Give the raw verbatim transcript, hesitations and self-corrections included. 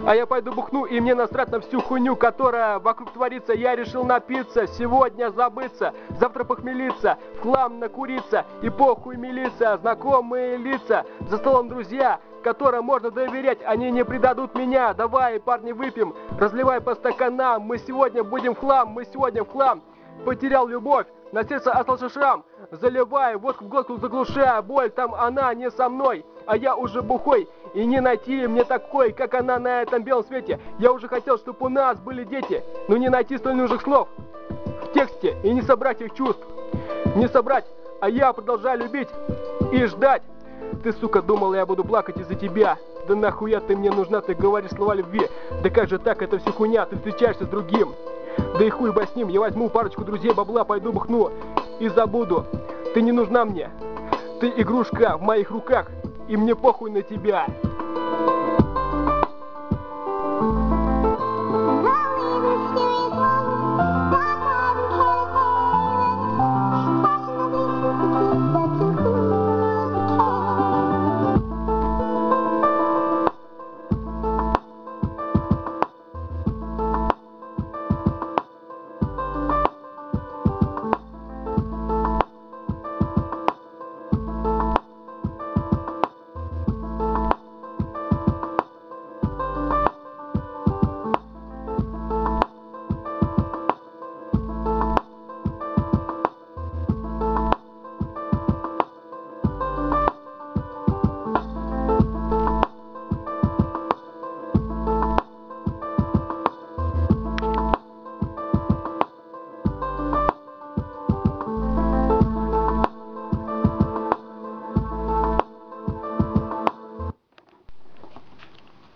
А я пойду бухну, и мне насрать на всю хуйню, которая вокруг творится. Я решил напиться, сегодня забыться, завтра похмелиться, в хлам накуриться, и похуй милиция, знакомые лица, за столом друзья, которым можно доверять, они не предадут меня. Давай, парни, выпьем, разливай по стаканам, мы сегодня будем в хлам, мы сегодня в хлам. Потерял любовь, на сердце остался шрам, заливай водку в глотку, заглушая боль, там она не со мной, а я уже бухой, и не найти мне такой, как она на этом белом свете. Я уже хотел, чтобы у нас были дети, но не найти столь нужных слов в тексте и не собрать их чувств, не собрать, а я продолжаю любить и ждать. Ты, сука, думала, я буду плакать из-за тебя? Да нахуя ты мне нужна, ты говоришь слова любви? Да как же так, это все хуйня, ты встречаешься с другим. Да и хуй бы с ним, я возьму парочку друзей, бабла, пойду бухну и забуду. Ты не нужна мне, ты игрушка в моих руках, и мне похуй на тебя.